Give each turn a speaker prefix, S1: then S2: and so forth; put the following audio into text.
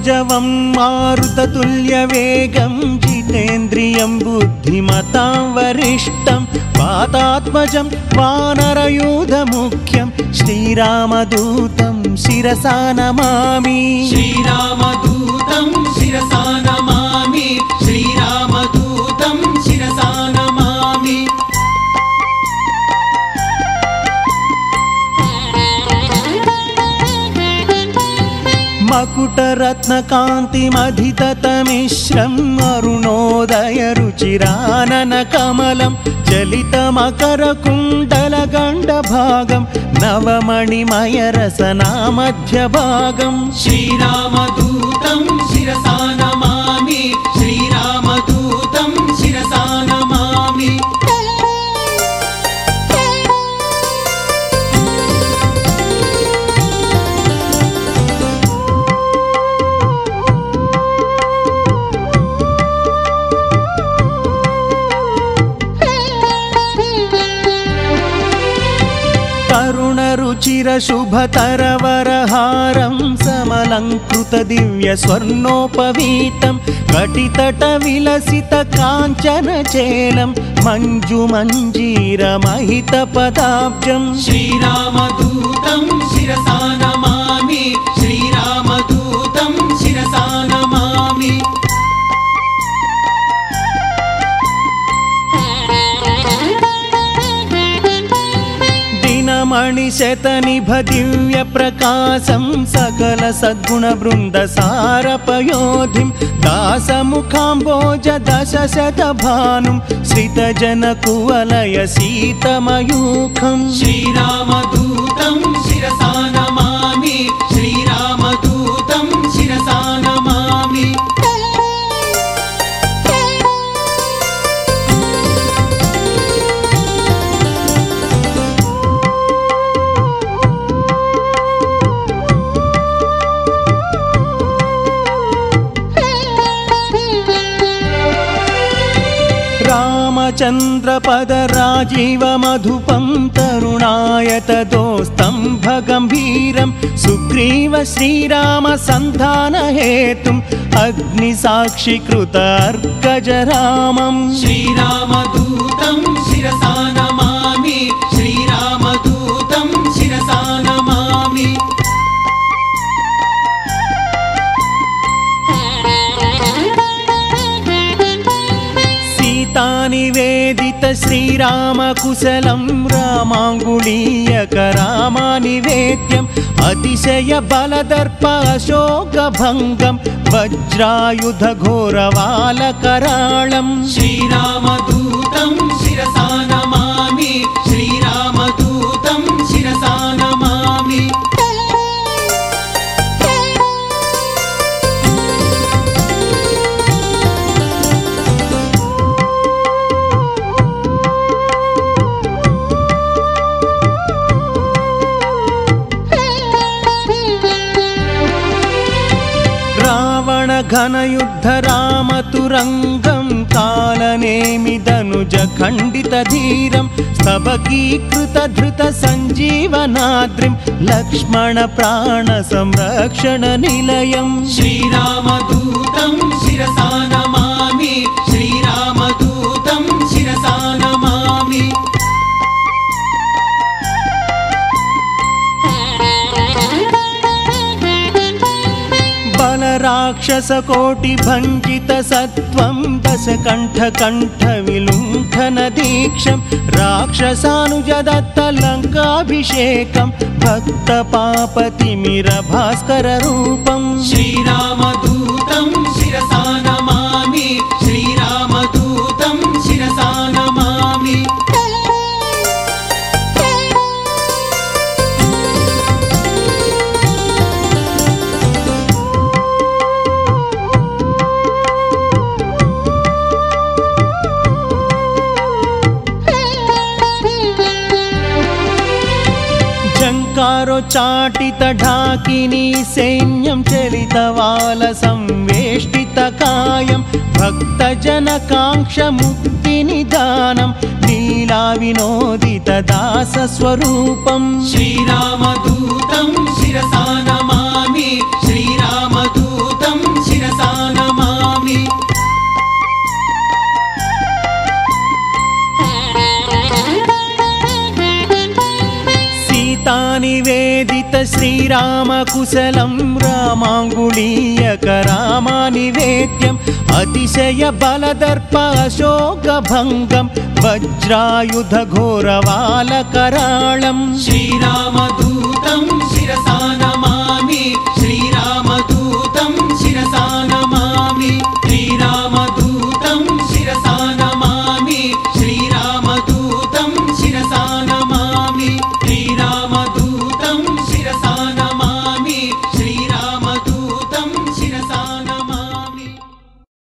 S1: मनोजवं मारुततुल्यवेगं जितेन्द्रियं बुद्धिमतां वरिष्ठं वातात्मजं वानरयूथमुख्यं श्रीरामदूतं शिरसा नमामि
S2: श्रीरामदूतं शिरसा नमामि श्रीरामदूतं शिरसा नमामि
S1: मकुटरत्नकान्तिमधिततमिश्रम् अरुणोदयरुचिराननकमलं चलितमकरकुण्डलगण्डभागं नवमणिमयरसनामध्यभागं
S2: श्रीरामदूतं शिरसा नमामि श्रीरामदूतं शिरसा नमामि
S1: तरुणरुचिरशुभतरवरहारं समलङ्कृतदिव्यस्वर्णोपवीतं कटितटविलसितकाञ्चनचेलं मञ्जुमञ्जीरमहितपदाब्जं
S2: श्रीरामदूतं शिरसा नमामि श्रीरामदूतं शिरसा नमामि
S1: मणिशतनिभदिव्यप्रकाशं सकलसद्गुणवृन्दसारपयोधिं दासमुखाम्बोजदशशतभानुं श्रितजनकुवलयसीतमयूखं
S2: श्रीरामदूतं शिरसा नमामि श्रीरामदूतं शिरसा नमामि
S1: रामचन्द्रपदराजीवमधुपं तरुणायतदोस्तम्भगम्भीरं सुग्रीव श्रीरामसन्धानहेतुम् अग्निसाक्षिकृतार्कजरामं
S2: श्रीरामदूतं शिरसा नमामि श्रीरामदूतं शिरसा नमामि
S1: निवेदित श्रीरामकुशलं रामाङ्गुलीयकरामानिवेद्यम् अतिशयबलदर्प अशोकभङ्गं वज्रायुधघोरवालकराळं
S2: श्रीरामदूतं शिरसा नमामि श्रीरामदूतं शिरसा नमामि
S1: घनयुद्धरामतुरङ्गं कालनेमिदनुजखण्डितधीरं स्तबकीकृतधृतसञ्जीवनाद्रिं लक्ष्मणप्राणसंरक्षणनिलयं
S2: श्रीरामदूतं शिरसा नमामि श्रीरामदूतं शिरसा नमामि
S1: राक्षसकोटिभञ्जितसत्त्वं दशकण्ठकण्ठविलुण्ठनदीक्षं राक्षसानुजदत्तलङ्काभिषेकं भक्तपापतिमिरभास्कररूपं
S2: श्रीरामदूतं शिरसा नमामि श्रीरामदूतं शिरसा नमामि
S1: चाटितढाकिनी सैन्यं चलितवालसंवेष्टितकायं भक्तजनकाङ्क्षमुक्तिनिदानं लीलाविनोदितदासस्वरूपं
S2: श्रीरामदूतं शिरसा नमामि श्रीरामदूतं
S1: श्रीरामकुशलं रामाङ्गुलीयक रामानिवेद्यम् अतिशय बलदर्प अशोकभङ्गं वज्रायुधघोरवालकराळम्
S2: श्रीरामदूतं शिरसा नमामि।